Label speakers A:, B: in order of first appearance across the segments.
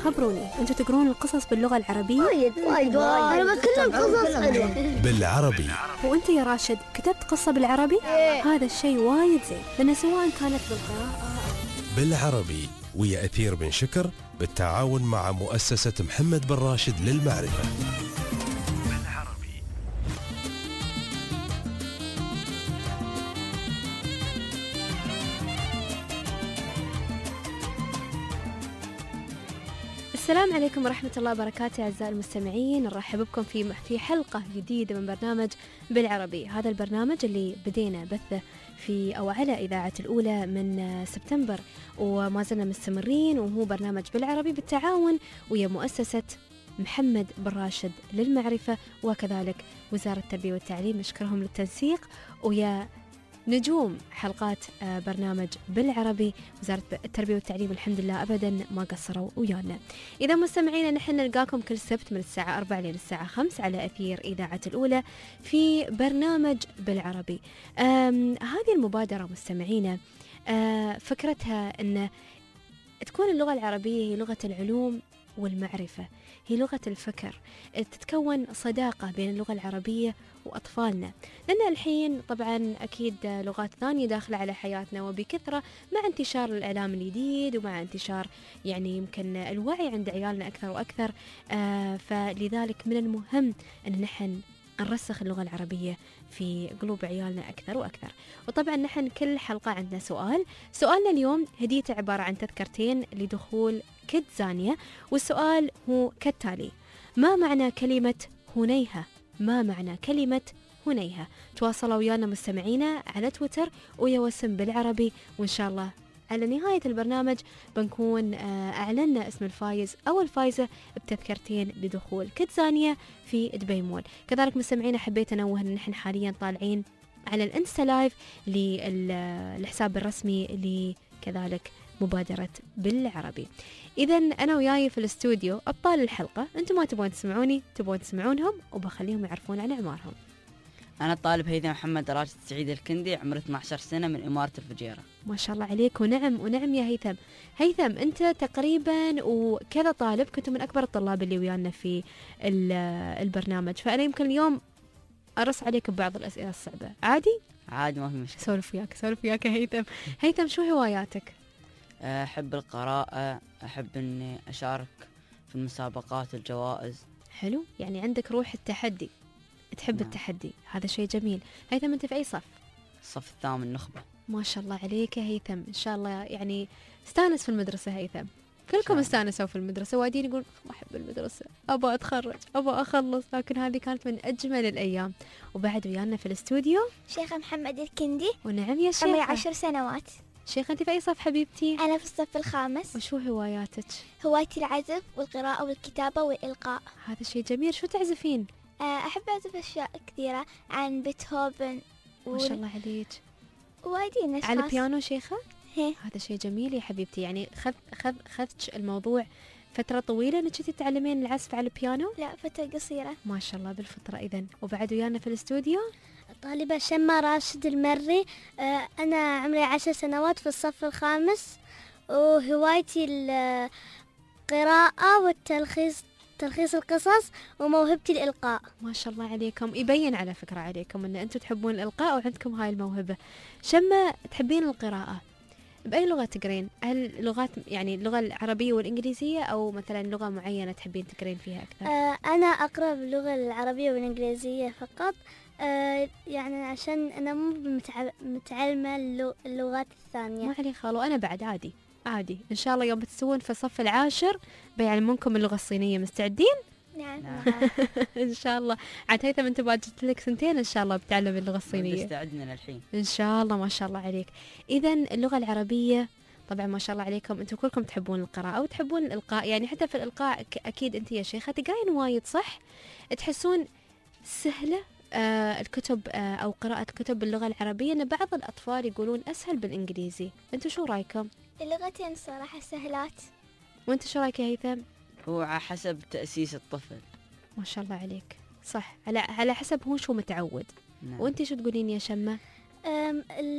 A: خبروني، أنتوا تقرون القصص باللغة العربية؟
B: وايد أنا بتكلم قصص حلوة
C: بالعربي.
A: وأنت يا راشد كتبت قصة بالعربي؟ هذا الشيء وايد زين، لأن سواء كانت بالقراءة
C: بالعربي ويا أثير بن شكر بالتعاون مع مؤسسة محمد بن راشد للمعرفة. بالعربي.
A: السلام عليكم ورحمة الله وبركاته أعزائي المستمعين، نرحب بكم في حلقة جديدة من برنامج بالعربي. هذا البرنامج اللي بدينا بثه على إذاعة الأولى من سبتمبر وما زلنا مستمرين، وهو برنامج بالعربي بالتعاون ويا مؤسسة محمد بن راشد للمعرفة وكذلك وزارة التربية والتعليم، نشكرهم للتنسيق، ويا نجوم حلقات برنامج بالعربي وزارة التربية والتعليم الحمد لله أبدا ما قصروا ويانا. إذا مستمعينا نحن نلقاكم كل سبت من الساعة 4 إلى الساعة 5 على أثير إذاعة الأولى في برنامج بالعربي. هذه المبادرة مستمعينا فكرتها أن تكون اللغة العربية هي لغة العلوم والمعرفة، هي لغة الفكر، تتكون صداقة بين اللغة العربية وأطفالنا، لأن الحين طبعا أكيد لغات ثانية داخلة على حياتنا وبكثرة مع انتشار الإعلام الجديد ومع انتشار يعني يمكن الوعي عند عيالنا أكثر وأكثر. فلذلك من المهم أن نحن نرسخ اللغة العربية في قلوب عيالنا أكثر وأكثر. وطبعا نحن كل حلقة عندنا سؤالنا اليوم هديته عبارة عن تذكرتين لدخول كيدزانيا، والسؤال هو كالتالي: ما معنى كلمة هنيهة؟ ما معنى كلمة هنيهة؟ تواصلوا ويانا مستمعينا على تويتر ويا وسم بالعربي، وإن شاء الله على نهاية البرنامج بنكون أعلنا اسم الفايز أو الفايزة بتذكرتين لدخول كيدزانيا في دبي مول. كذلك مستمعينا حبيت أنوه أن نحن حاليا طالعين على الانستا لايف للحساب الرسمي لكذلك مبادرة بالعربي. إذا أنا وياي في الاستوديو أبطال الحلقة، أنتم ما تبون تسمعوني، تبون تسمعونهم وبخليهم يعرفون عن أعمارهم.
D: أنا الطالب هيثم محمد راشد سعيد الكندي، عمري 12 سنة، من إمارة الفجيرة.
A: ما شاء الله عليك، ونعم يا هيثم أنت تقريبا وكذا طالب كنتم من أكبر الطلاب اللي ويانا في البرنامج، فأنا يمكن اليوم أرص عليك ببعض الأسئلة الصعبة. عادي
D: ما في مشكلة.
A: سولف وياك يا هيثم شو هواياتك؟
D: أحب القراءة، أحب أني أشارك في المسابقات والجوائز.
A: حلو، يعني عندك روح التحدي، تحب
D: نعم.
A: التحدي، هذا شيء جميل. هيثم أنت في أي صف؟
D: الصف الثامن نخبة.
A: ما شاء الله عليك يا هيثم، إن شاء الله يعني استانس في المدرسة هيثم، كلكم استانسوا في المدرسة، وادين يقول ما أحب المدرسة، أبغى أتخرج، أبغى أخلص، لكن هذه كانت من أجمل الأيام. وبعد ويانا في الاستوديو
B: شيخة محمد الكندي.
A: ونعم يا شيخة.
B: عمري 10 سنوات.
A: شيخة أنت في أي صف حبيبتي؟
B: أنا في الصف الخامس.
A: وشو هواياتك؟
B: هوايتي العزف والقراءة والكتابة والإلقاء.
A: هذا شيء جميل. شو تعزفين؟
B: أحب أعزف أشياء كثيرة عن بيتهوفن
A: ما شاء الله عليك.
B: وايدين أشخاص.
A: على البيانو شيخة؟
B: هي.
A: هذا شيء جميل يا حبيبتي، يعني خذتش الموضوع فترة طويلة انك تتعلمين العزف على البيانو؟
B: لا، فترة قصيرة.
A: ما شاء الله بالفطرة. إذن وبعد ويانا في الاستوديو
E: طالبة شمة راشد المري، أنا عمري 10 سنوات في الصف الخامس، وهوايتي القراءة تلخيص القصص، وموهبتي الإلقاء.
A: ما شاء الله عليكم، يبين على فكرة عليكم أن أنتم تحبون الإلقاء وعندكم هاي الموهبة. شمة تحبين القراءة، بأي لغة تقرين؟ هل لغات يعني اللغة العربية والإنجليزية أو مثلا لغة معينة تحبين تقرين فيها أكثر؟
E: أنا أقرأ باللغة العربية والإنجليزية فقط، يعني عشان أنا مو متعلمة اللغات الثانية.
A: ما علي خالو، أنا بعد عادي إن شاء الله يوم بتسوون في الصف العاشر بيعلمونكم اللغة الصينية. مستعدين؟
B: نعم.
A: إن شاء الله. عاد هيثم أنت بعد جت لك سنتين إن شاء الله بتعلم اللغة الصينية.
D: استعدنا للحين
A: إن شاء الله. ما شاء الله عليك. إذن اللغة العربية طبعا ما شاء الله عليكم، أنتم كلكم تحبون القراءة وتحبون الإلقاء، يعني حتى في الإلقاء أكيد أنت يا شيخة تقرين وايد صح؟ تحسون سهلة الكتب أو قراءة الكتب باللغة العربية، أن بعض الأطفال يقولون أسهل بالإنجليزي، أنتم شو رأيكم؟
B: اللغتين صراحة سهلات.
A: وأنت شو رأيك يا هيثم؟
D: هو على حسب تأسيس الطفل.
A: ما شاء الله عليك، صح، على حسب هو شو متعود.
D: نعم.
A: وأنت شو تقولين يا شمة؟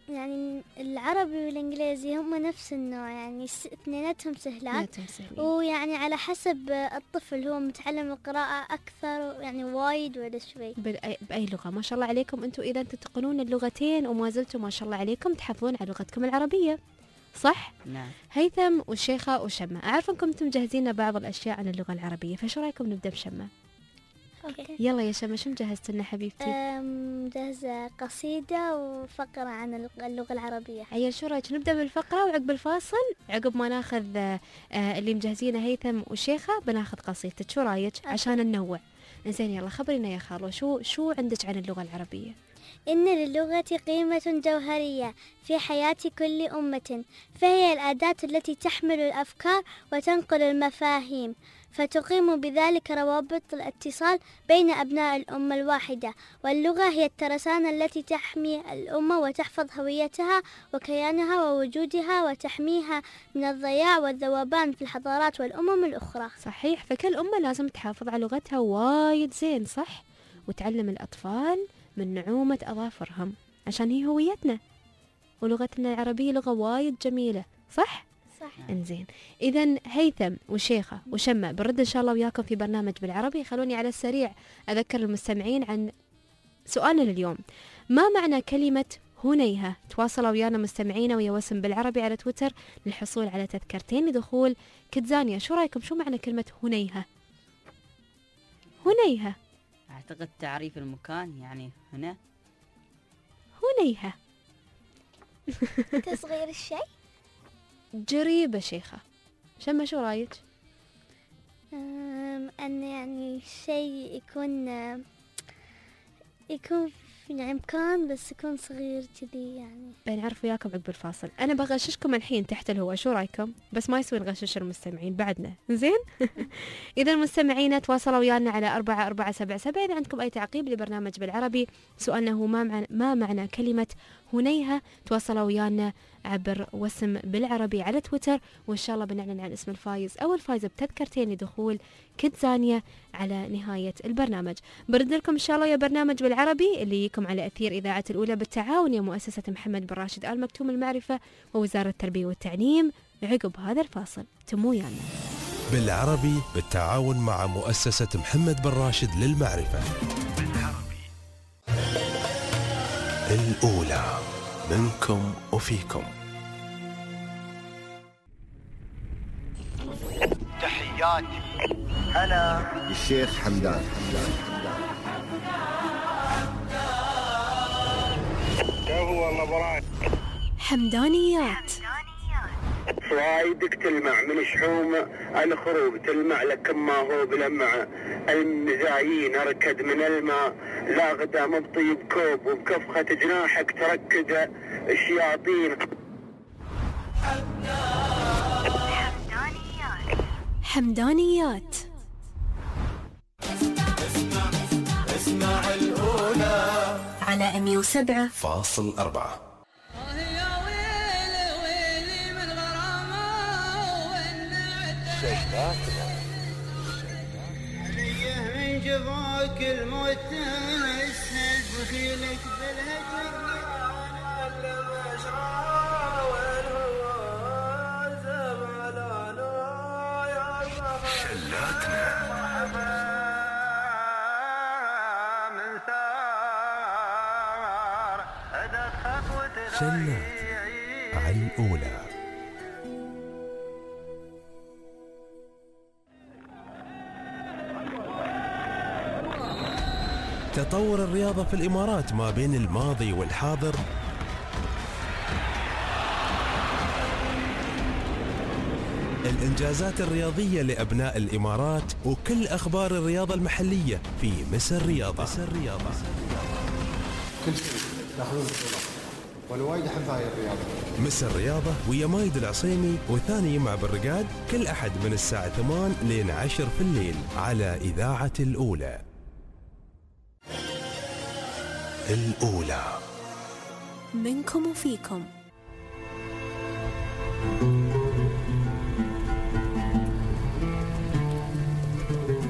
E: يعني العربي والإنجليزي هم نفس النوع، يعني اثنيناتهم سهلات، ويعني على حسب الطفل هو متعلم القراءة أكثر يعني وايد ولا شوي.
A: بأي لغة؟ ما شاء الله عليكم أنتوا إذا تتقنون اللغتين وما زلتوا ما شاء الله عليكم تحافظون على لغتكم العربية، صح؟
D: نعم.
A: هيثم وشيخة وشمة، أعرف أنكم أنتم مجهزين بعض الأشياء عن اللغة العربية، فشو رأيكم نبدأ بشمة؟
E: أوكي.
A: يلا يا شمة، شو مجهزت لنا حبيبتي؟
E: مجهزة قصيدة وفقرة عن اللغة العربية.
A: عيل شو رأيك نبدأ بالفقرة وعقب الفاصل عقب ما ناخذ اللي مجهزينه هيثم وشيخة بناخذ قصيدتك، شو رأيك؟ عشان ننوع. إنزين يلا خبرينا يا خالو، شو عندك عن اللغة العربية؟
E: إن للغة قيمة جوهرية في حياة كل أمة، فهي الأداة التي تحمل الأفكار وتنقل المفاهيم، فتقيم بذلك روابط الاتصال بين أبناء الأمة الواحدة. واللغة هي الترسانة التي تحمي الأمة وتحفظ هويتها وكيانها ووجودها وتحميها من الضياع والذوبان في الحضارات والأمم الأخرى.
A: صحيح، فكل أمة لازم تحافظ على لغتها وايد زين، صح؟ وتعلم الأطفال من نعومة أظافرهم عشان هي هويتنا، ولغتنا العربية لغة وايد جميلة، صح؟
E: صح.
A: انزين، إذا هيثم وشيخة وشمة بنرد إن شاء الله وياكم في برنامج بالعربي. خلوني على السريع أذكر المستمعين عن سؤالنا لليوم. ما معنى كلمة هنيهة؟ تواصلوا ويانا مستمعينا ويا وسم بالعربي على تويتر للحصول على تذكرتين لدخول كيدزانيا. شو رأيكم، شو معنى كلمة هنيهة؟ هنيهة
D: أعتقد تعريف المكان، يعني هنا
A: هنيهة.
B: تصغير الشيء.
A: جريبة شيخة. شمة شو رايك؟
E: أن يعني شيء يكون في يعني مكان بس يكون صغير كذي يعني.
A: بنعرف وياكم عقب الفاصل. أنا بغششكم الحين تحت الهواء، شو رايكم؟ بس ما يسوي نغشش المستمعين بعدنا، زين؟ إذا المستمعين تواصلوا ويانا على 4477. إذا عندكم أي تعقيب لبرنامج بالعربي، سؤالنا هو ما معنى كلمة هنيهة؟ تواصلوا ويانا عبر وسم بالعربي على تويتر، وإن شاء الله بنعلن عن اسم الفايز أو الفايزة بتذكرتين لدخول كيدزانيا على نهاية البرنامج. برد لكم إن شاء الله يا برنامج بالعربي اللي يجيكم على أثير إذاعة الأولى بالتعاون يا مؤسسة محمد بن راشد آل مكتوم المعرفة ووزارة التربية والتعليم. عقب هذا الفاصل تمو يانا
C: بالعربي بالتعاون مع مؤسسة محمد بن راشد للمعرفة. الأولى منكم وفيكم.
F: تحياتي أنا
G: الشيخ حمدان.
F: هو اللبران
A: حمدانيات.
F: فرايدك تلمع من شحوم الخروب، تلمع لك ما هو بلمع المزايين أركد من الماء، لا غدا مبطي بكوب وبكفخة جناحك تركد الشياطين.
A: حمدانيات.
C: اسمع الأولى
A: على 107.4.
H: من جفاك الموت اسهل بخيلك بالهجر، انا بشرى والهوى زملانا يا
C: شلاتنا
H: من ثار هذا خطوة
C: شلات على الأولى. تطور الرياضة في الإمارات ما بين الماضي والحاضر الإنجازات الرياضية لأبناء الإمارات وكل أخبار الرياضة المحلية في مصر رياضة.
G: كل شيء تاخذون بطولة وانا وايد احب هاي الرياضة.
C: مصر رياضة ويا مايد العصيمي وثاني يمع بالرقاد كل أحد من الساعة 8 لين 10 في الليل على إذاعة الأولى. الأولى
A: منكم وفيكم.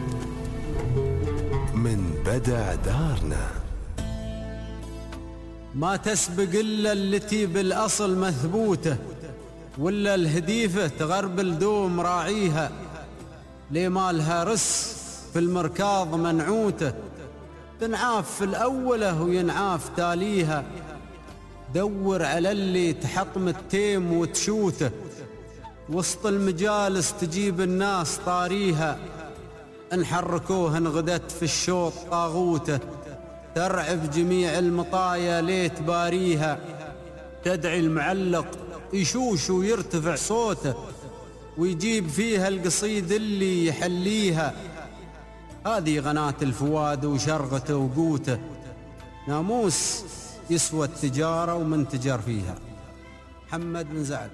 C: من بدع دارنا
I: ما تسبق إلا التي بالأصل مثبوته، ولا الهديفة تغربل دوم راعيها، لي مالها رس في المركاض منعوته، تنعاف في الأولة وينعاف تاليها. دور على اللي تحطم التيم وتشوته، وسط المجالس تجيب الناس طاريها، انحركوه انغدت في الشوط طاغوته، ترعب جميع المطايا ليت باريها. تدعي المعلق يشوش ويرتفع صوته، ويجيب فيها القصيد اللي يحليها. هذه غناة الفؤاد وشرغته وقوته، ناموس يسوى التجارة ومن تجار فيها. محمد بن زعد.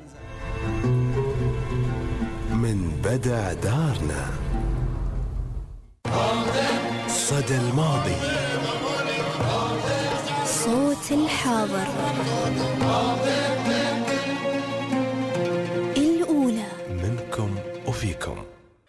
C: من بدع دارنا صدى الماضي،
A: صوت الحاضر، الأولى
C: منكم وفيكم.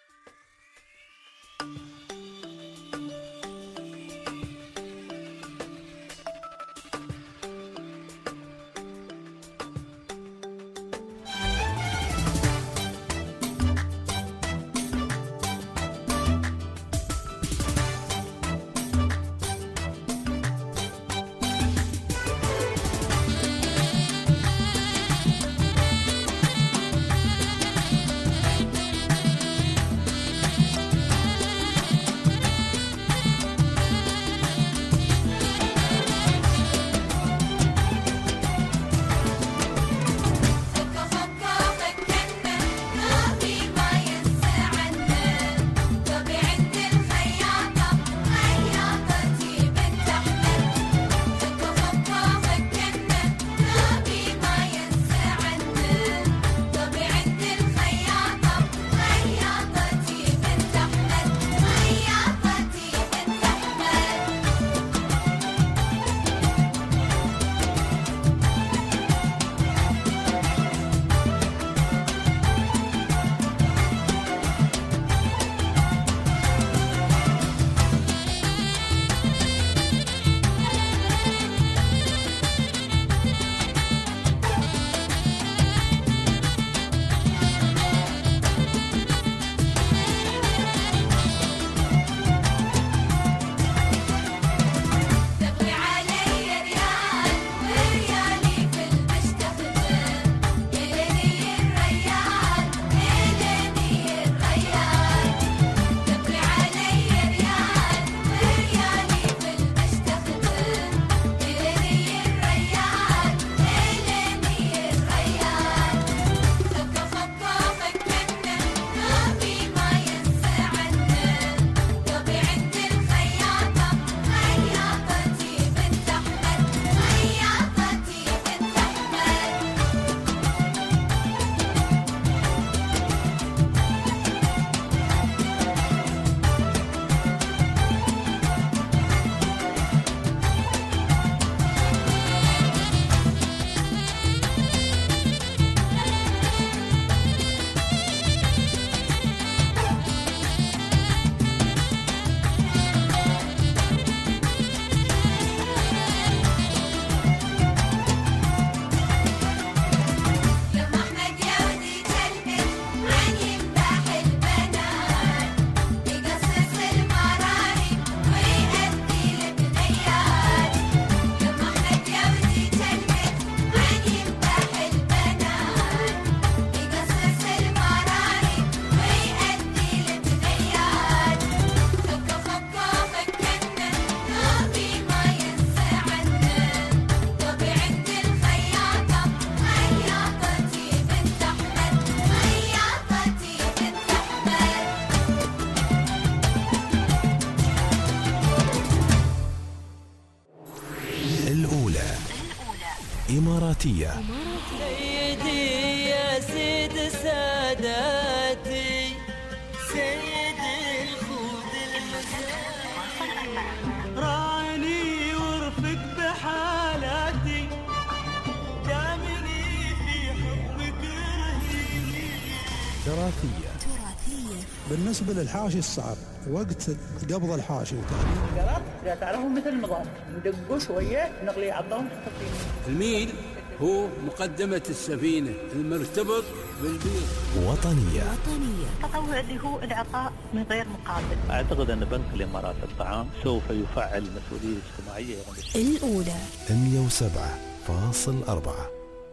C: إماراتية.
J: سيدي يا سيد ساداتي، سيد الخود المساء، راعني وارفق بحالاتي، دامني في حبك رهيب.
C: تراثية.
A: تراثية
K: بالنسبة للحاشي الصعب وقت قبض الحاشي
L: القرط إذا تعرفوا مثل النظام ندقوا شوية نغلي عظهم.
M: الميل هو مقدمة السفينة المرتبط بالبيض.
C: وطنية.
N: التطوع اللي هو العطاء من غير مقابل.
O: أعتقد أن بنك الإمارات الطعام سوف يفعل مسؤولية اجتماعية.
C: الأولى 107.4.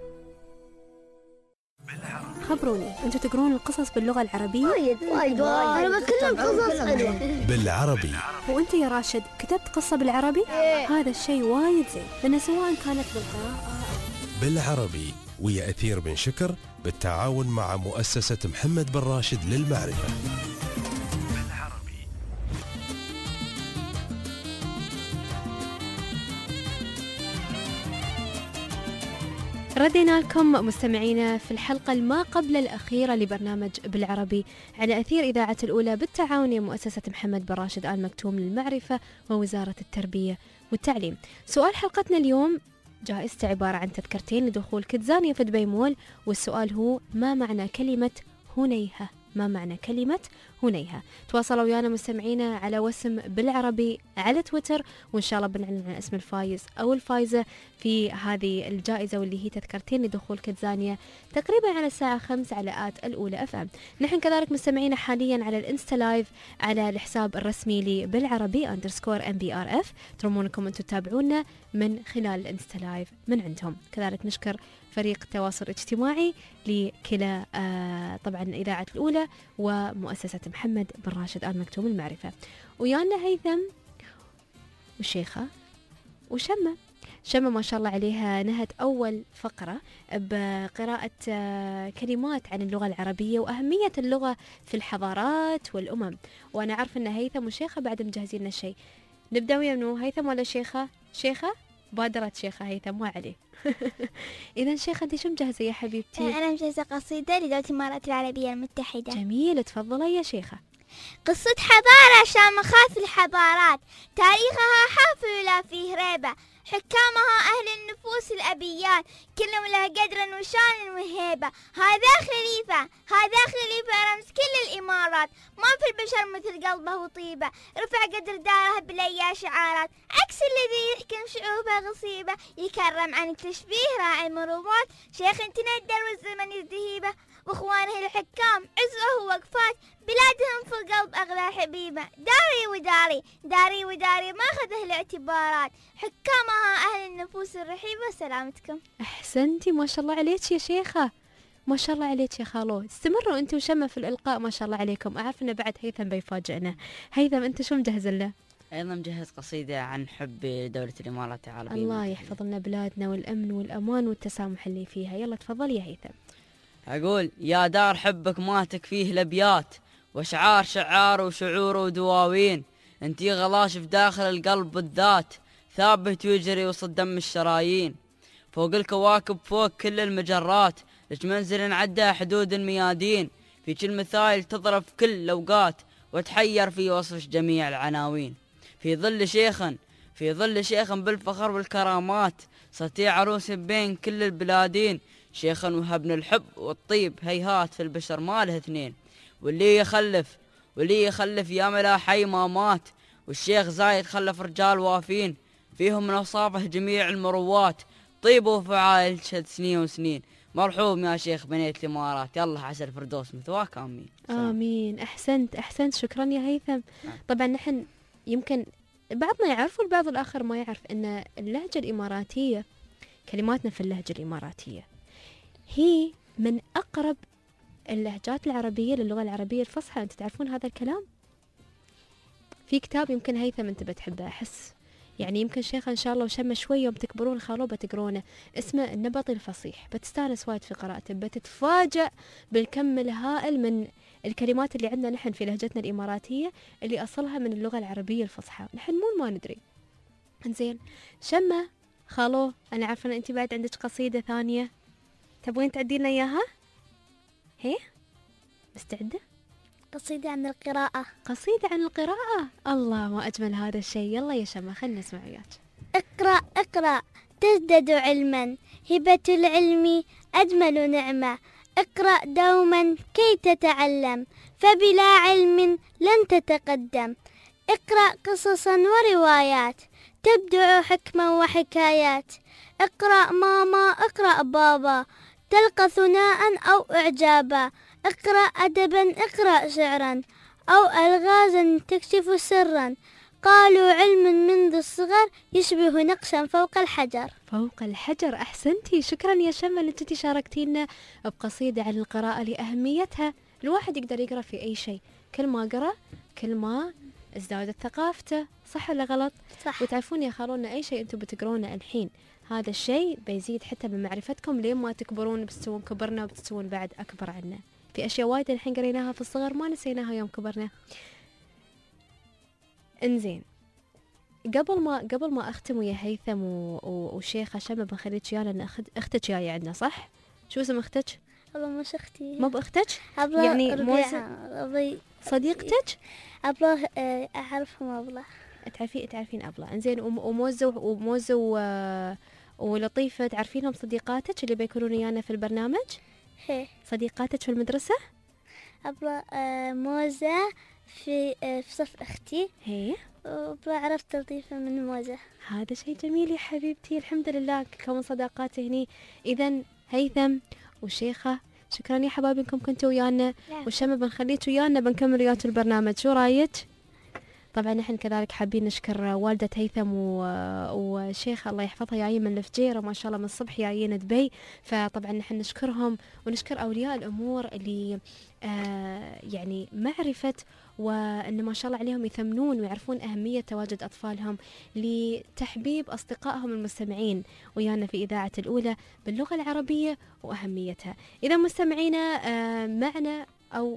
A: خبروني، أنتوا تقرون القصص باللغة العربية؟
E: وايد أنا بتكلم قصص حلوة
C: بالعربي.
A: وأنت يا راشد كتبت قصة بالعربي؟ هذا الشيء وايد زين، لأن سواء كانت بالقراءة
C: بالعربي ويا أثير بن شكر بالتعاون مع مؤسسة محمد بن راشد للمعرفة.
A: ردينا لكم مستمعينا في الحلقة الما قبل الأخيرة لبرنامج بالعربي على أثير إذاعة الأولى بالتعاون مع مؤسسة محمد بن راشد آل مكتوم للمعرفة ووزارة التربية والتعليم. سؤال حلقتنا اليوم جائزته عبارة عن تذكرتين لدخول كيدزانيا في دبي مول، والسؤال هو: ما معنى كلمة هنيهة؟ ما معنى كلمة هنيهة؟ تواصلوا ويانا مستمعينا على وسم بالعربي على تويتر، وإن شاء الله بنعلن عن اسم الفايز أو الفايزة في هذه الجائزة، واللي هي تذكرتين لدخول كيدزانيا تقريبا على الساعة 5 على الأولى FM. نحن كذلك مستمعينا حاليا على الانستا لايف على الحساب الرسمي لبالعربي _MBRF. ترمونكم أنتم تتابعونا من خلال الانستا لايف من عندهم. كذلك نشكر فريق التواصل الاجتماعي لكلا طبعا إذاعة الأولى ومؤسسة محمد بن راشد آل مكتوم المعرفة. ويانا هيثم وشيخة وشمة. شمة ما شاء الله عليها نهت أول فقرة بقراءة كلمات عن اللغة العربية وأهمية اللغة في الحضارات والأمم. وأنا عارف أن هيثم وشيخة بعد مجهزين لنا شيء. نبدأ ويا منو، هيثم ولا شيخة؟ شيخة؟ بادرت شيخة هيثم، ما عليه. إذا شيخة أنت شو مجهزة يا حبيبتي؟
E: أنا مجهزة قصيدة لدولة الإمارات العربية المتحدة.
A: جميل، تفضلي يا شيخة.
E: قصة حضارة شامخات الحضارات، تاريخها حافل ولا فيه ريبة، حكامها أهل النفوس الأبيات، كلهم له قدر وشان وهيبة. هذا خليفة رمز كل الإمارات، ما في البشر مثل قلبه وطيبة، رفع قدر داره بالأيا شعارات، عكس الذي يحكم شعوبه غصيبة، يكرم عن التشبيه راعي المروات، شيخ تندر والزمن يذهيبه، واخوانه الحكام عزوه ووقفات، بلادهم في القلب أغلى حبيبة، داري وداري ما أخذه الاعتبارات، حكامها أهل النفوس الرحيبة. سلامتكم.
A: أحسنتي، ما شاء الله عليك يا شيخة، ما شاء الله عليك يا خالو. استمروا أنتوا وشمة في الإلقاء، ما شاء الله عليكم. أعرف أنه بعد هيثم بيفاجئنا. هيثم أنت شو مجهز له؟
D: أيضا مجهز قصيدة عن حب دولة الإمارات العربية.
A: الله يحفظ لنا بلادنا والأمن والأمان والتسامح اللي فيها. يلا تفضل يا هيثم.
D: أقول: يا دار حبك ما تكفيه الأبيات، وشعار شعار وشعور ودواوين، انتي غلاش في داخل القلب بالذات، ثابت ويجري وسط دم الشرايين، فوق الكواكب فوق كل المجرات، لك منزل عدى حدود الميادين، في كل مثال تضرب في كل الأوقات، وتحير في وصف جميع العناوين، في ظل شيخ بالفخر والكرامات، صرتي عروس بين كل البلادين، شيخا وهبنا الحب والطيب، هيهات في البشر ما له اثنين، واللي يخلف يا ملاحي ما مات، والشيخ زايد خلف رجال وافين، فيهم من أوصافه جميع المروات، طيبوا في عائل شد سنين وسنين، مرحوم يا شيخ بنيت الإمارات، يلا عسى الفردوس مثواك. آمين.
A: آمين. أحسنت، شكرا يا هيثم. طبعا نحن يمكن بعضنا يعرف والبعض الآخر ما يعرف أن اللهجة الإماراتية، كلماتنا في اللهجة الإماراتية هي من أقرب اللهجات العربية للغة العربية الفصحى. أنت تعرفون هذا الكلام؟ في كتاب يمكن هيثم أنت بتحبه، أحس يعني يمكن شيخة إن شاء الله وشمة شوي يوم تكبرون خالو بتقرونه، اسمه النبط الفصيح، بتستانس وايد في قراءته، بتتفاجأ بالكم الهائل من الكلمات اللي عندنا نحن في لهجتنا الإماراتية اللي أصلها من اللغة العربية الفصحى، نحن مو ما ندري. إنزين شمة خالو، أنا عارفة أن أنت بعد عندك قصيدة ثانية تبغين تعدينا إياها؟ هي مستعدة؟
E: قصيدة عن القراءة.
A: قصيدة عن القراءة، الله ما أجمل هذا الشيء. يلا يا شمة خلنا نسمع وياك.
E: اقرأ تزدد علما، هبة العلم أجمل نعمة، اقرأ دوما كي تتعلم، فبلا علم لن تتقدم. اقرأ قصصا وروايات تبدع حكما وحكايات. اقرأ ماما اقرأ بابا، تلقى ثناء أو إعجابا. اقرأ أدبا اقرأ شعرا، أو ألغازا تكشف سرا. قالوا علم منذ الصغر يشبه نقشا فوق الحجر.
A: فوق الحجر، أحسنتي. شكرا يا شمة أن أنت شاركتينا بقصيدة عن القراءة لأهميتها. الواحد يقدر يقرأ في أي شيء، كل ما قرأ كل ما ازدادت ثقافته، صح ولا غلط؟
E: صح.
A: وتعرفون يا خالونا أي شيء أنتم بتقرونه الحين هذا الشيء بيزيد حتى بمعرفتكم لين ما تكبرون، بتسوون كبرنا وبتسوون بعد أكبر عنا. في أشياء وايد الحين قريناها في الصغر ما نسيناها يوم كبرنا. انزين، قبل ما أختم ويا هيثم وشيخة شمة بنخليك يانا لأن أختك جاية عندنا، صح؟ شو اسم أختك؟
E: والله مش أختي.
A: مو بأختك؟
E: يعني
A: صديقتك؟
E: أبله أعرفهم أبله.
A: تعرفين أبله. انزين، وموزة ولطيفة تعرفينهم صديقاتك اللي بيكونون ويانا في البرنامج؟
E: هي
A: صديقاتك في المدرسة؟
E: أبله موزة في صف أختي.
A: هي
E: وعرفت لطيفة من موزة.
A: هذا شيء جميل يا حبيبتي، الحمد لله كون صداقات هني. إذن هيثم وشيخة شكرا يا حبايبي انكم كنتوا ويانا، والشمة بنخليك ويانا بنكمل وياك البرنامج. شو رايك؟ طبعا نحن كذلك حابين نشكر والدة هيثم وشيخة الله يحفظها، جايين من الفجيرة ما شاء الله من الصبح جايين دبي، فطبعا نحن نشكرهم ونشكر أولياء الأمور اللي يعني معرفة وأن ما شاء الله عليهم يثمنون ويعرفون أهمية تواجد أطفالهم لتحبيب أصدقائهم المستمعين ويانا في إذاعة الأولى باللغة العربية وأهميتها. إذا مستمعينا معنا أو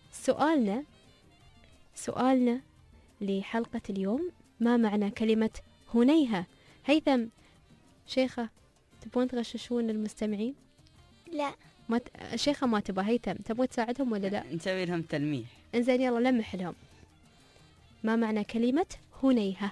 A: سؤالنا لحلقة اليوم، ما معنى كلمة هنيهة؟ هيثم، شيخة، تبون تغششون المستمعين؟
E: لا
A: شيخة ما تبغى. هيثم تبغى تساعدهم ولا لا؟
D: نسوي لهم تلميح.
A: انزين يلا لمح لهم. ما معنى كلمة هنيهة؟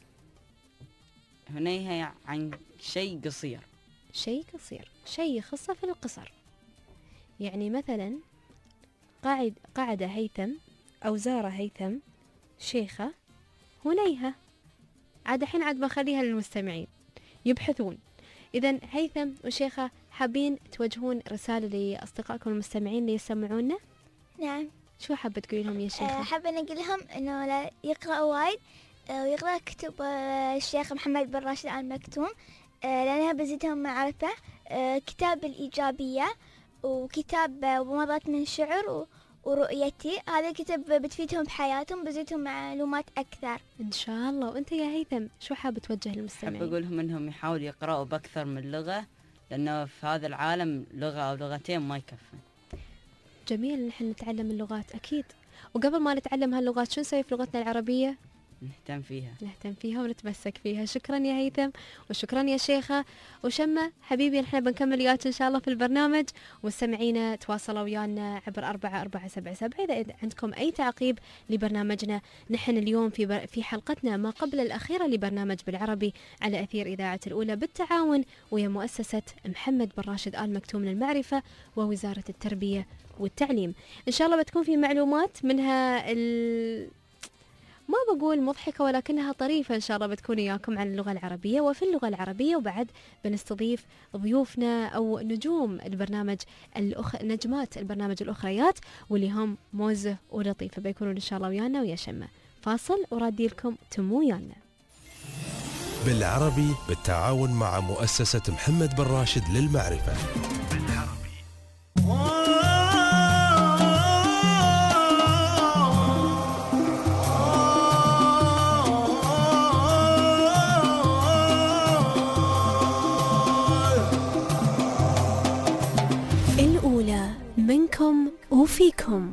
D: هنيهة عن شيء قصير.
A: شيء قصير، شيء يخصه في القصر. يعني مثلا قعد هيثم أو زار هيثم شيخة هنيهة. عاد الحين عاد بخليها للمستمعين يبحثون. إذن هيثم وشيخة حابين توجهون رسالة لأصدقائكم المستمعين اللي يسمعونا؟
E: نعم.
A: شو حابة تقولي لهم يا شيخة؟
E: حابة نقول لهم إنه لا يقرأوا وايد ويقرأ كتب الشيخ محمد بن راشد آل مكتوم لأنها بزيدهم معرفة. كتاب الإيجابية وكتاب ومرات من شعر ورؤيتي، هذا الكتب بتفيدهم بحياتهم، بزيدهم معلومات أكثر
A: إن شاء الله. وأنت يا هيثم شو حابة توجه للمستمعين؟
D: حابة أقول لهم إنهم يحاولوا يقرأوا بأكثر من لغة، لأنه في هذا العالم لغة أو لغتين ما يكفن.
A: جميل نحن نتعلم اللغات أكيد، وقبل ما نتعلم هاللغات شو نسوي في لغتنا العربية؟
D: نهتم فيها
A: ونتمسك فيها. شكرا يا هيثم وشكرا يا شيخة وشمة. حبيبي نحن بنكمل وياك إن شاء الله في البرنامج، ومستمعينا تواصلوا ويانا عبر 4477 إذا عندكم أي تعقيب لبرنامجنا. نحن اليوم في حلقتنا ما قبل الأخيرة لبرنامج بالعربي على أثير إذاعة الأولى بالتعاون ويا مؤسسة محمد بن راشد آل مكتوم للمعرفة ووزارة التربية والتعليم. إن شاء الله بتكون في معلومات منها ما بقول مضحكة ولكنها طريفة إن شاء الله بتكون وياكم عن اللغة العربية وفي اللغة العربية، وبعد بنستضيف ضيوفنا أو نجوم البرنامج نجمات البرنامج الأخريات واللي هم موزة ولطيفة بيكونون إن شاء الله ويانا ويا شمة. فاصل ورادي لكم تمو ويانا.
C: بالعربي بالتعاون مع مؤسسة محمد بن راشد للمعرفة.
A: الأولى منكم وفيكم.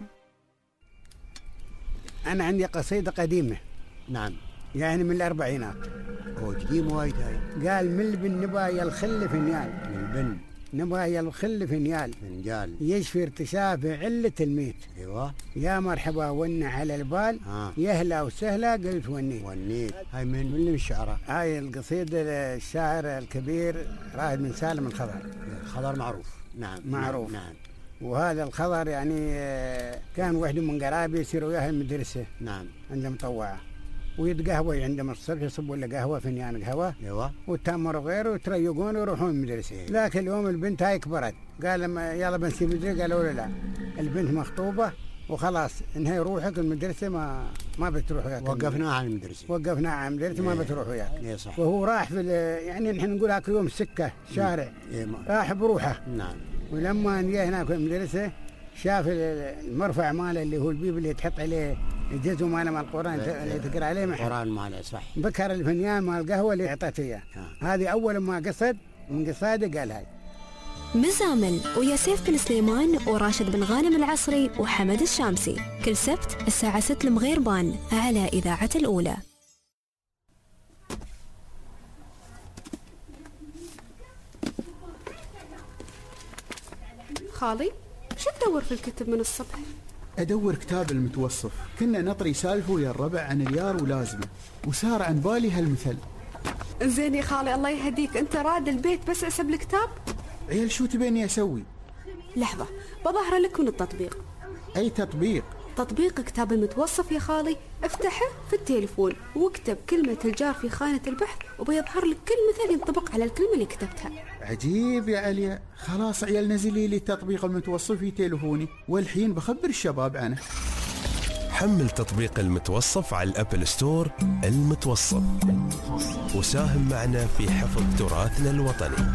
P: أنا عندي قصيدة قديمة.
Q: نعم.
P: يعني من الأربعينات.
Q: هو قديم وايد هاي.
P: قال من البن نبا الخل فنيال.
Q: من البن
P: نبا الخل فنيال. يشفي ارتشاف علة الميت.
Q: ايوه.
P: يا مرحبا ون على البال. يهلا وسهلا قلت ونيت.
Q: هاي من الشعراء.
P: هاي القصيدة الشاعر الكبير رائد بن سالم الخضر.
Q: الخضر معروف.
P: نعم معروف.
Q: نعم.
P: وهذا الخضر يعني كان واحد من قرابي يصير وياه المدرسة.
Q: نعم.
P: عنده مطوعة ويتقهوى عندهم الصبح، يصبوا له قهوة فنيان قهوة.
Q: ايوه.
P: وتمر وغيره وتريقون ويروحون المدرسة. ذاك اليوم البنت هاي كبرت، قال لما يلا بنسيب المدرسة، قالوا لا البنت مخطوبة وخلاص انهي روحك المدرسة ما بتروح وياك.
Q: وقفناها عن المدرسة.
P: وقفناها عن المدرسة ما بتروح وياك.
Q: ايه صح.
P: وهو راح في يعني نحن نقول هاك اليوم سكة شارع. راح بروحه.
Q: نعم.
P: ولما جاء هناك في المدرسة شاف المرفع ماله اللي هو البيب اللي تحط عليه الجزء ماله مال القرآن اللي تقرأ عليه
Q: القرآن ماله صح.
P: بكر الفنيان مال القهوة اللي أعطته إياه. هذه أول ما قصد من قصاده قال هاي.
A: مزامل ويا سيف بن سليمان وراشد بن غانم العصري وحمد الشامسي كل سبت الساعة 6 المغيربان على إذاعة الأولى.
R: خالي شو تدور في الكتب من الصبح؟
S: أدور كتاب المتوصف، كنا نطري سالفه ويا الربع عن اليار ولازمه، وسار عن بالي هالمثل.
R: زين يا خالي الله يهديك، أنت راد البيت بس أسب الكتاب؟
S: عيال شو تبيني أسوي؟
R: لحظة بظهر لك من التطبيق.
S: أي تطبيق؟
R: تطبيق كتاب المتوصف يا خالي، افتحه في التليفون واكتب كلمة الجار في خانة البحث وبيظهر لك كل مثل ينطبق على الكلمة اللي كتبتها.
S: عجيب يا عليا، خلاص عيال نزلي لي التطبيق المتوصف في تليفوني والحين بخبر الشباب عنه.
C: حمل تطبيق المتوصف على الأبل ستور. المتوصف، وساهم معنا في حفظ تراثنا الوطني.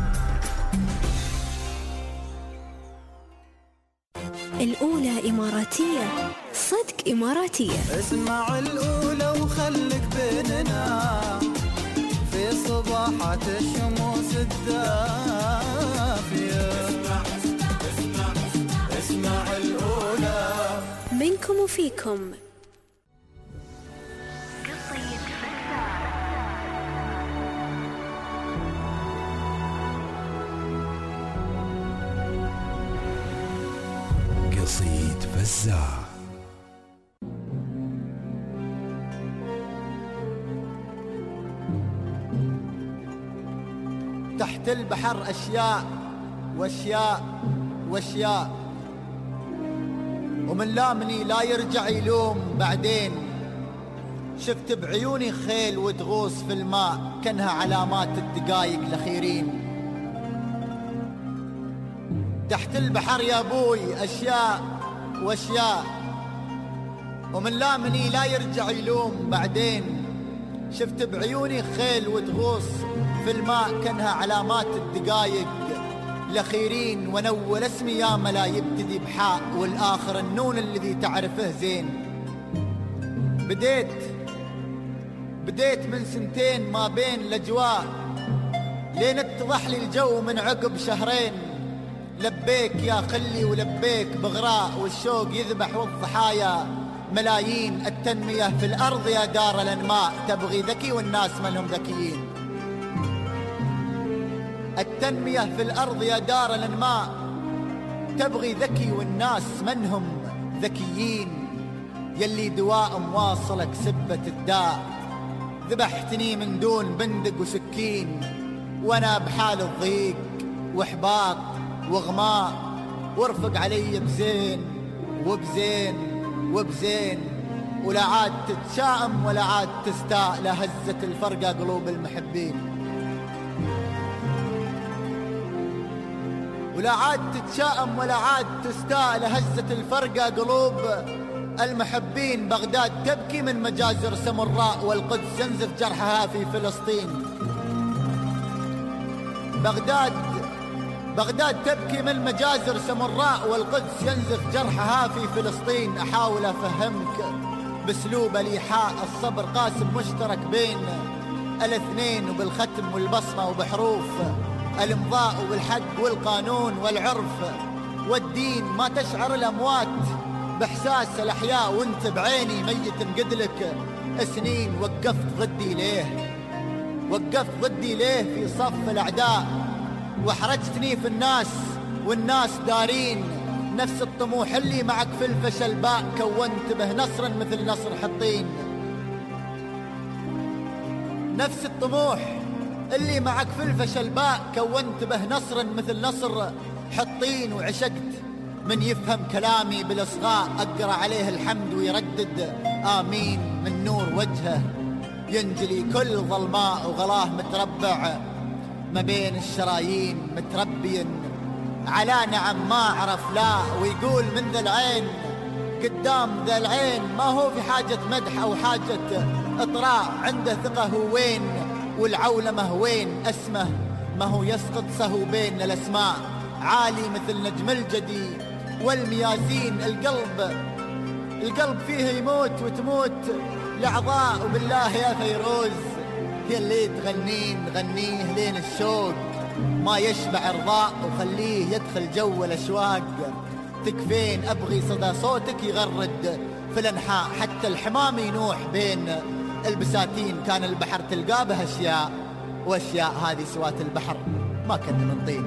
A: الأولى إماراتية، صدق إماراتية.
J: اسمع الأولى وخلك بيننا في صباحات الشموس الدافية. اسمع الأولى
A: منكم وفيكم.
C: قصيد فزاع.
J: تحت البحر أشياء وأشياء وأشياء، ومن لامني لا يرجع يلوم بعدين. شفت بعيوني خيل وتغوص في الماء كأنها علامات الدقايق الأخيرين. تحت البحر يا أبوي أشياء وأشياء، ومن لامني لا يرجع يلوم بعدين. شفت بعيوني خيل وتغوص في الماء كأنها علامات الدقايق الأخيرين. ونول اسمي يا ملا يبتدي بحاء والآخر النون الذي تعرفه زين. بديت من سنتين ما بين الأجواء، لين اتضح لي الجو من عقب شهرين. لبيك يا خلي ولبيك بغراء، والشوق يذبح والضحايا ملايين. التنمية في الأرض يا دار الأنماء تبغي ذكي والناس منهم ذكيين. التنمية في الأرض يا دار الأنماء تبغي ذكي والناس منهم ذكيين. يلي دواء مواصلك سبة الداء، ذبحتني من دون بندق وسكين. وانا بحال الضيق واحباط واغماء، وارفق علي بزين وبزين وبزين. ولا عاد تتشائم ولا عاد تستاء، لهزت الفرقة قلوب المحبين. ولا عاد تتشائم ولا عاد تستاء، لهزت الفرقة قلوب المحبين. بغداد تبكي من مجازر سمراء، والقدس ينزف جرحها في فلسطين. بغداد تبكي من مجازر سمراء، والقدس ينزف جرحها في فلسطين. أحاول أفهمك باسلوب الإيحاء، الصبر قاسم مشترك بين الاثنين، وبالختم والبصمة وبحروف الامضاء، وبالحق والقانون والعرف والدين. ما تشعر الأموات بإحساس الأحياء، وانت بعيني ميت انقدلك سنين. وقفت ضدي ليه في صف الأعداء، وحرجتني في الناس والناس دارين. نفس الطموح اللي معك في الفشل باء، كونت به نصرا مثل نصر حطين. نفس الطموح اللي معك في الفشل باء، كونت به نصرا مثل نصر حطين. من يفهم كلامي بالإصغاء أقرأ عليه الحمد ويردد آمين من نور وجهه. ينجلي كل ظلماء وغلاه متربع ما بين الشرايين متربي على نعم ما أعرف لا. ويقول من ذا العين قدام ذا العين ما هو في حاجة مدح أو حاجة إطراء، عنده ثقة هو وين والعولمة وين اسمه ما هو يسقط سهو بين الأسماء. عالي مثل نجم الجدي والميازين. القلب فيه يموت وتموت الأعضاء. وبالله يا فيروز هي اللي تغنين غنيه لين الشوق ما يشبع رضاء وخليه يدخل جو الأشواق. تكفين أبغي صدى صوتك يغرد في الأنحاء حتى الحمام ينوح بين البساتين. كان البحر تلقى به أشياء وأشياء هذه سوات البحر ما كنا من طين.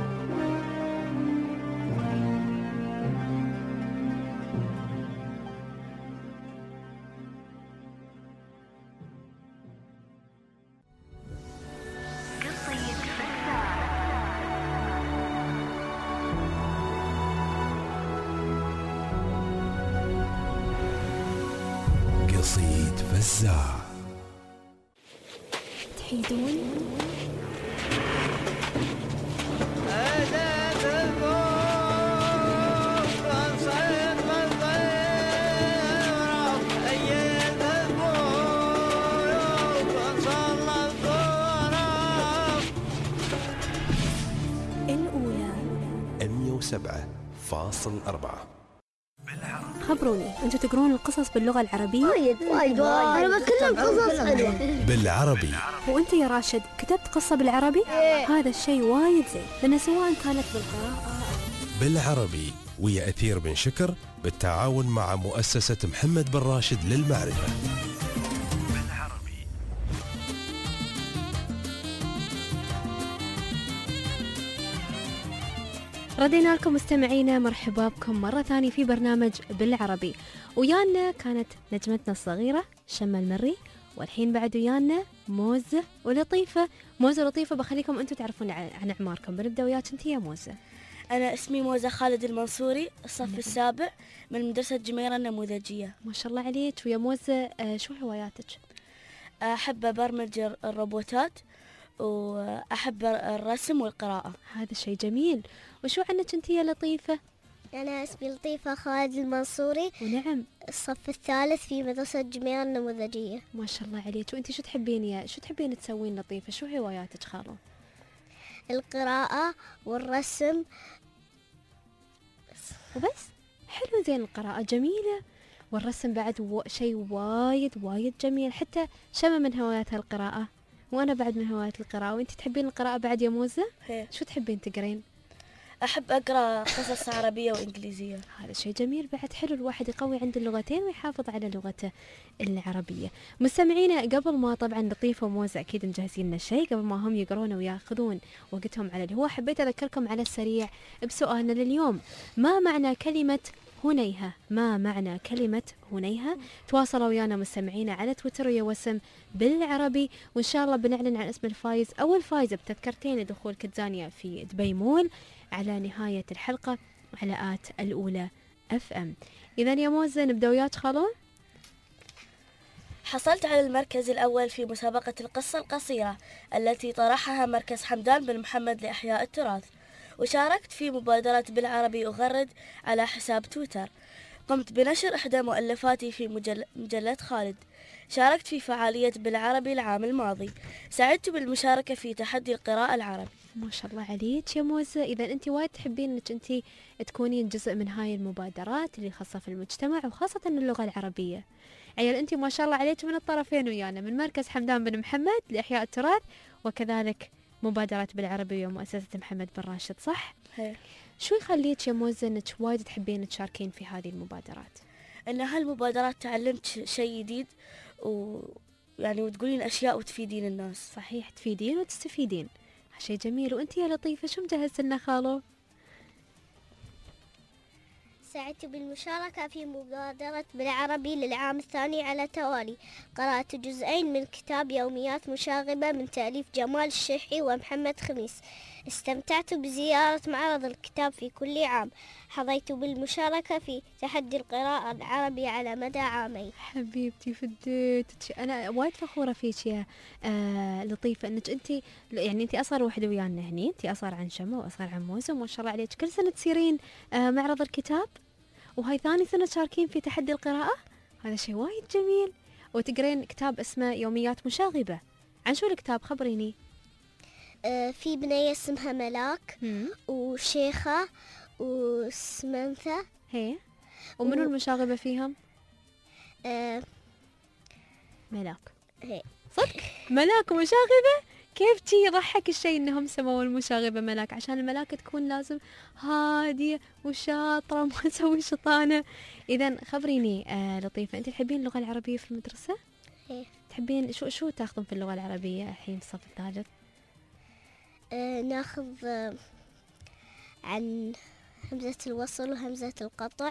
C: قصيد فزاع.
A: تحيدون الأولى
C: 107.4.
A: خبروني أنتوا تقرون القصص باللغة العربية؟
E: وايد أنا بكلم قصص حلوة
C: بالعربي.
A: وأنت يا راشد كتبت قصة بالعربي؟ هذا الشيء وايد زين، لأن سواء كانت بالقراءة
C: بالعربي ويا أثير بن شكر بالتعاون مع مؤسسة محمد بن راشد للمعرفة.
A: ردينا لكم مستمعينا، مرحبا بكم مرة ثانية في برنامج بالعربي. ويانا كانت نجمتنا الصغيرة شمة المري، والحين بعد ويانا موزة ولطيفة. موزة ولطيفة بخليكم أنتم تعرفون عن أعماركم. بنبدأ وياك أنت يا موزة.
T: أنا اسمي موزة خالد المنصوري، الصف السابع من مدرسة جميرة النموذجية.
A: ما شاء الله عليك. ويا موزة شو هواياتك؟
T: أحب أبرمج الروبوتات وأحب الرسم والقراءة.
A: هذا شيء جميل. وشو عنك أنت يا لطيفة؟
E: أنا اسمي لطيفة خالد المنصوري.
A: ونعم.
E: الصف الثالث في مدرسة جميرة النموذجية.
A: ما شاء الله عليك. وأنت شو تحبين تسوين لطيفة؟ شو هواياتك خالو؟
E: القراءة والرسم
A: وبس. حلو زين، القراءة جميلة والرسم بعد شيء وايد جميل. حتى شمة من هواياتها القراءة، وأنا بعد من هوايات القراءة. وأنت تحبين القراءة بعد يا موزة؟ شو تحبين تقرين؟
T: أحب أقرأ قصص عربية وإنجليزية.
A: هذا شيء جميل بعد. حلو الواحد يقوي عند اللغتين ويحافظ على لغته العربية. مستمعينا، قبل ما طبعا لطيفة وموزة أكيد مجهزين لنا شيء قبل ما هم يقرون وياخذون وقتهم على الهواء، حبيت أذكركم على السريع بسؤالنا لليوم: ما معنى كلمة هنيهة؟ ما معنى كلمة هنيهة؟ تواصلوا ويانا مستمعينا على تويتر ويا وسم بالعربي، وإن شاء الله بنعلن عن اسم الفايز أو الفايزة بتذكرتين لدخول كتزانيا في دبي مول على نهاية الحلقة على الأولى FM. إذا يا موزة نبدأ وياك خالو.
T: حصلت على المركز الأول في مسابقة القصة القصيرة التي طرحها مركز حمدان بن محمد لإحياء التراث، وشاركت في مبادرة بالعربي أغرد على حساب تويتر. قمت بنشر إحدى مؤلفاتي في مجلة خالد. شاركت في فعالية بالعربي العام الماضي. سعدت بالمشاركة في تحدي القراءة العربي.
A: ما شاء الله عليك يا موزة. إذا أنت وايد تحبين أنك أنت تكونين جزء من هاي المبادرات اللي خاصة في المجتمع وخاصة اللغة العربية. عيال أنت ما شاء الله عليك من الطرفين ويانا، من مركز حمدان بن محمد لإحياء التراث وكذلك مبادرة بالعربي ومؤسسة محمد بن راشد، صح؟
T: هي.
A: شو يخليك يا موزة أنك وايد تحبين تشاركين في هذه المبادرات؟
T: أن هالمبادرات تعلمت شيء جديد وتقولين أشياء وتفيدين الناس.
A: صحيح، تفيدين وتستفيدين، شيء جميل. وأنت يا لطيفة شو مجهز لنا خالو؟
E: سعدت بالمشاركة في مبادرة بالعربي للعام الثاني على توالي. قرأت جزئين من كتاب يوميات مشاغبة من تأليف جمال الشيحي ومحمد خميس. استمتعت بزيارة معرض الكتاب في كل عام. حظيت بالمشاركة في تحدي القراءة العربي على مدى عامين.
A: حبيبتي فديتك، أنا وايد فخورة فيك يا لطيفة، إنك أنت يعني أنت أصغر وحدة ويانا هني، أنت أصغر عن شمة وأصغر عن موزة، وما شاء الله عليك كل سنة تصيرين معرض الكتاب، وهاي ثاني سنة تشاركين في تحدي القراءة. هذا شيء وايد جميل. وتقرين كتاب اسمه يوميات مشاغبة. عن شو الكتاب؟ خبريني.
E: في بنية اسمها ملاك وشيخة وسمنثة.
A: هي ومنو المشاغبة فيهم؟
E: ملاك. هي
A: صدق ملاك ومشاغبة؟ كيف تي يضحك الشيء انهم سموا المشاغبة ملاك؟ عشان الملاك تكون لازم هادية وشاطرة وما تسوي شطانة. اذا خبريني لطيفة، انت تحبين اللغة العربية في المدرسة؟
E: ايه.
A: تحبين شو تاخذون في اللغة العربية الحين في الصف الثالث؟
E: ناخذ عن همزة الوصل وهمزة القطع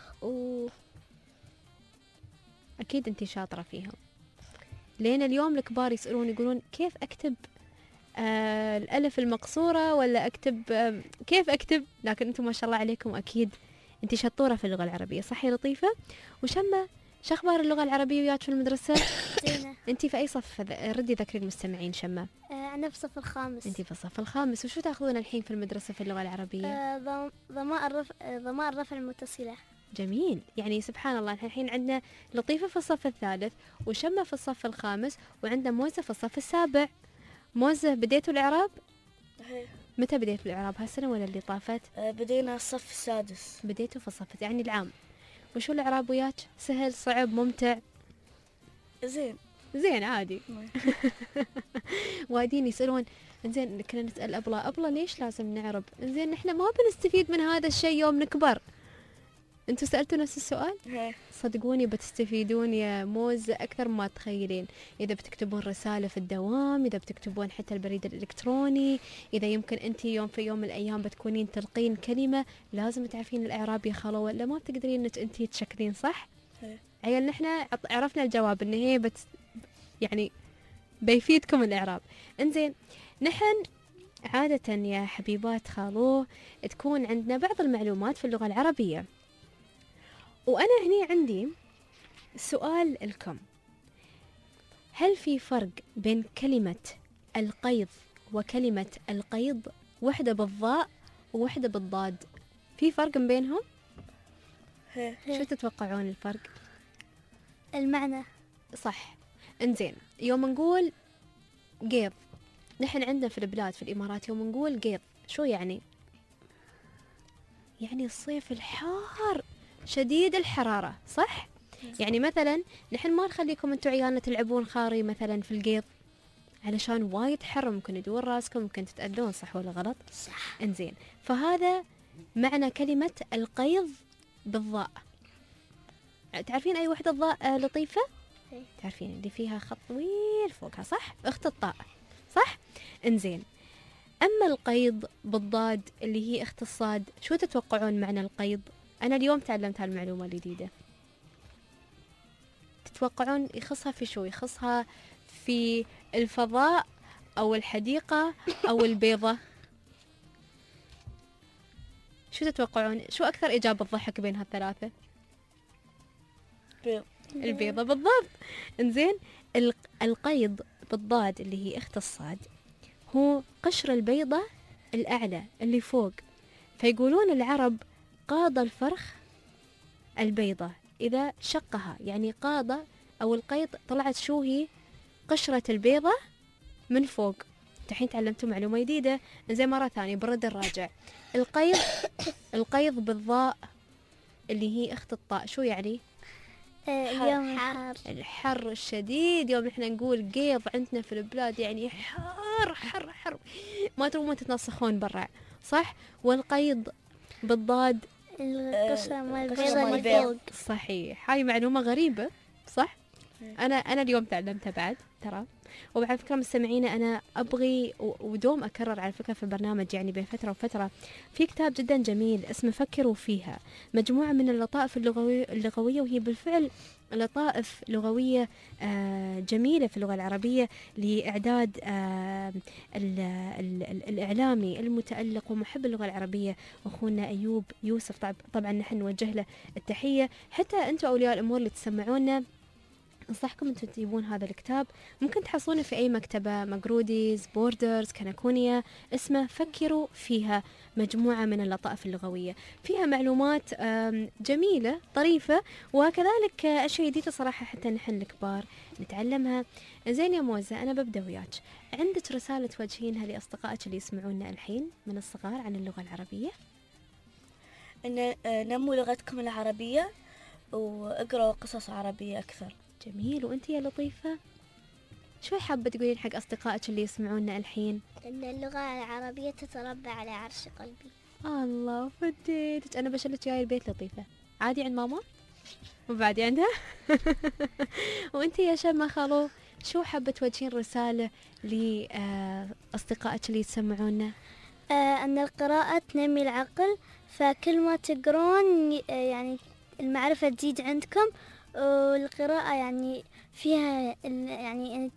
A: أكيد أنتي شاطرة فيهم. لين اليوم الكبار يسألون يقولون كيف أكتب الألف المقصورة ولا أكتب كيف أكتب، لكن أنتم ما شاء الله عليكم أكيد أنتي شطورة في اللغة العربية، صح يا لطيفة؟ وشمة شو أخبار اللغة العربية وياك في المدرسة؟
E: زينة.
A: أنتي في أي صف؟ ردي ذكري المستمعين. شمة
E: أنا في الصف الخامس.
A: أنتي في الصف الخامس. وشو تأخذون الحين في المدرسة في اللغة العربية؟
E: ضمائر الرفع المتصلة.
A: جميل. يعني سبحان الله الحين عندنا لطيفة في الصف الثالث وشمة في الصف الخامس وعندنا موزة في الصف السابع. موزة بديتوا الإعراب؟ متى بديتوا الإعراب؟ هالسنة ولا اللي طافت؟
T: بدينا الصف السادس.
A: بديتوا في الصف يعني العام. وشو الإعراب وياك؟ سهل صعب ممتع؟ زين عادي. وايدين يسألون إنزين كنا نسأل أبلة ليش لازم نعرب؟ إنزين نحن ما بنستفيد من هذا الشيء يوم نكبر. انتوا سألتوا نفس السؤال؟ صدقوني بتستفيدون يا موز أكثر ما تخيلين. إذا بتكتبون رسالة في الدوام، إذا بتكتبون حتى البريد الإلكتروني، إذا يمكن أنت يوم في يوم من الأيام بتكونين تلقين كلمة لازم تعرفين الإعراب يا خلو، ولا ما بتقدرين إنك أنت تشكلين صح؟ عيال نحن عرفنا الجواب إن هي يعني بيفيدكم الإعراب. إنزين نحن عادة يا حبيبات خالو تكون عندنا بعض المعلومات في اللغة العربية، وأنا هني عندي سؤال لكم. هل في فرق بين كلمة القيض وكلمة القيض؟ وحدة بالضاء ووحدة بالضاد، في فرق بينهم؟ شو تتوقعون الفرق؟
E: المعنى.
A: صح. انزين يوم نقول قيض، نحن عندنا في البلاد في الإمارات يوم نقول قيض شو يعني؟ يعني الصيف الحار شديد الحرارة، صح؟ يعني مثلا نحن ما نخليكم انتوا عيالنا تلعبون خاري مثلا في القيض علشان وايد حر، ممكن يدور راسكم، ممكن تتأذون، صح ولا غلط؟
E: صح.
A: انزين فهذا معنى كلمة القيض بالضاء. تعرفين أي وحدة ضاء لطيفة؟ تعرفين اللي فيها خط طويل فوقها، صح؟ أخت الطاء، صح؟ انزين أما القيض بالضاد اللي هي أخت الصاد، شو تتوقعون معنى القيض؟ أنا اليوم تعلمت هالمعلومة الجديدة. تتوقعون يخصها في شو؟ يخصها في الفضاء أو الحديقة أو البيضة؟ شو تتوقعون؟ شو أكثر إجابة تضحك بين هالثلاثة؟ البيضة بالضبط. إنزين القيض بالضاد اللي هي أخت الصاد هو قشر البيضة الأعلى اللي فوق، فيقولون العرب قاض الفرخ البيضة إذا شقها، يعني قاضة أو القيض طلعت شو هي؟ قشرة البيضة من فوق. الحين تعلمتوا معلومة جديدة. زي مرة ثانية برد الراجع. القيض بالضاء اللي هي أخت الطاء شو يعني؟
E: يوم
A: الحر الشديد. يوم احنا نقول قيض عندنا في البلاد يعني حر حر حر، ما ترومون تتنسخون برا، صح؟ والقيض بالضاد
E: القشرة مال البيض.
A: صحيح. هاي معلومة غريبة، صح؟ أنا اليوم تعلمتها بعد ترى. وعلى فكرة مستمعينا أنا أبغي ودوم أكرر على فكرة في البرنامج يعني بين فترة وفترة في كتاب جدا جميل اسمه فكروا فيها، مجموعة من اللطائف اللغوية وهي بالفعل لطائف لغوية جميلة في اللغة العربية لإعداد الإعلامي المتألق ومحب اللغة العربية أخونا أيوب يوسف. طبعا نحن نوجه له التحية. حتى أنتم أولياء الأمور اللي تسمعونا أنصحكم أنتم تجيبون هذا الكتاب، ممكن تحصلونه في أي مكتبة، مقروديز، بوردرز، كنكونيا، اسمه فكروا فيها، مجموعة من اللطائف اللغوية فيها معلومات جميلة طريفة وكذلك أشياء جديدة صراحة حتى نحن الكبار نتعلمها. زين يا موزة، أنا ببدأ وياك، عندك رسالة توجهينها لأصدقائك اللي يسمعونا الحين من الصغار عن اللغة العربية؟
T: إن نموا لغتكم العربية واقرأوا قصص عربية أكثر.
A: جميل. وأنت يا لطيفة شوي حابة تقولين حق أصدقائك اللي يسمعونا الحين؟
E: إن اللغة العربية تتربى على عرش قلبي.
A: الله فديتك، أنا بشلك جاي البيت لطيفة عادي عند ماما وبعدي عندها. وأنت يا شمة خالو شو حابة توجهين رسالة لأصدقائك اللي يسمعونا؟
E: أن القراءة تنمي العقل، فكل ما تقرون يعني المعرفة تزيد عندكم، والقراءة يعني فيها يعني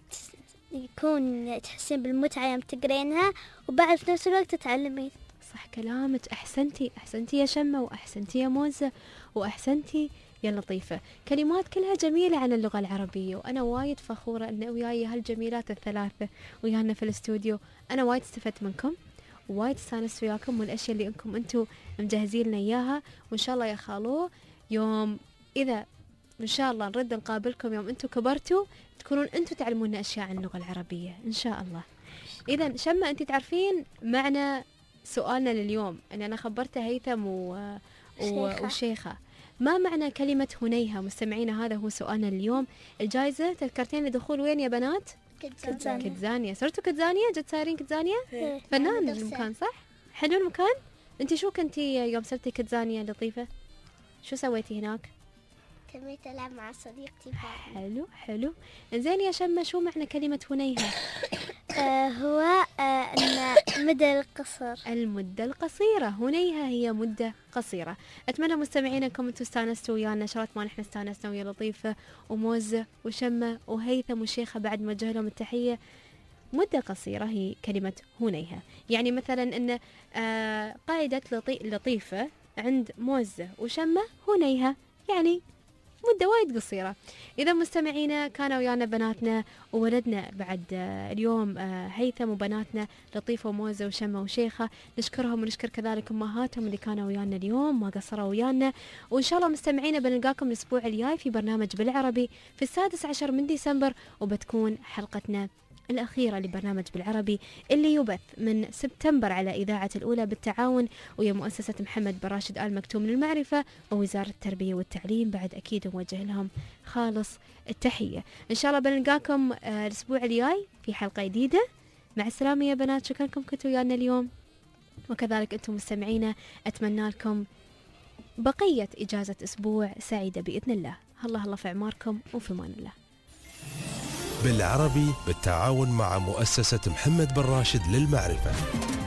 E: يكون تحسين بالمتعة يوم تقرينها وبعد في نفس الوقت تتعلمين.
A: صح كلامك، أحسنتي يا شمة، وأحسنتي يا موزة، وأحسنتي يا لطيفة. كلمات كلها جميلة عن اللغة العربية، وأنا وايد فخورة أن وياي هالجميلات الثلاثة ويانا في الاستوديو. أنا وايد استفدت منكم، وايد استانست وياكم والأشياء اللي أنتم مجهزين لنا إياها. وإن شاء الله يا خالو يوم إذا إن شاء الله نرد نقابلكم يوم أنتم كبرتوا تكونون أنتم تعلمونا أشياء عن اللغة العربية إن شاء الله. إذا شمة أنت تعرفين معنى سؤالنا لليوم، أن أنا خبرته هيثم وشيخة، ما معنى كلمة هنيها؟ مستمعينا هذا هو سؤالنا اليوم. الجائزة تذكرتين لدخول وين يا بنات؟ كتزانيا. صرتوا كتزانيا؟ جد صايرين كتزانيا؟ فنان المكان صح؟ حلو المكان؟ أنت شو كنتي يوم صرتي كتزانيا لطيفة؟ شو سويتي هناك؟
E: كميت ألعب مع صديقتي.
A: حلو. إنزين يا شمة شو معنى كلمة هنيها؟
E: هو أن مدى القصر.
A: المدة القصيرة، هنيها هي مدة قصيرة. أتمنى مستمعينا أنكم أنتوا استانستوا ويانا، شرط ما نحن استانسنا ويا لطيفة وموزة وشمة وهيثم وشيخة بعد موجه لهم التحية. مدة قصيرة هي كلمة هنيها، يعني مثلا أن قاعدة لطيفة عند موزة وشمة هنيها، يعني مدة وايد قصيرة. إذا مستمعينا كانوا ويانا بناتنا وولدنا بعد اليوم هيثم وبناتنا لطيفة وموزة وشمة وشيخة، نشكرهم ونشكر كذلك أمهاتهم اللي كانوا ويانا اليوم ما قصروا ويانا. وإن شاء الله مستمعينا بنلقاكم الأسبوع الجاي في برنامج بالعربي في 16 من ديسمبر، وبتكون حلقتنا الأخيرة لبرنامج بالعربي اللي يبث من سبتمبر على إذاعة الأولى بالتعاون ويا مؤسسة محمد بن راشد آل مكتوم للمعرفة ووزارة التربية والتعليم. بعد أكيد نوجه لهم خالص التحية. إن شاء الله بنلقاكم الأسبوع الجاي في حلقة جديدة. مع السلامة يا بنات، شكرا لكم كنتوا ويانا اليوم، وكذلك أنتم مستمعينا أتمنى لكم بقية إجازة أسبوع سعيدة بإذن الله. الله في أعماركم وفي أمان الله.
C: بالعربي بالتعاون مع مؤسسة محمد بن راشد للمعرفة.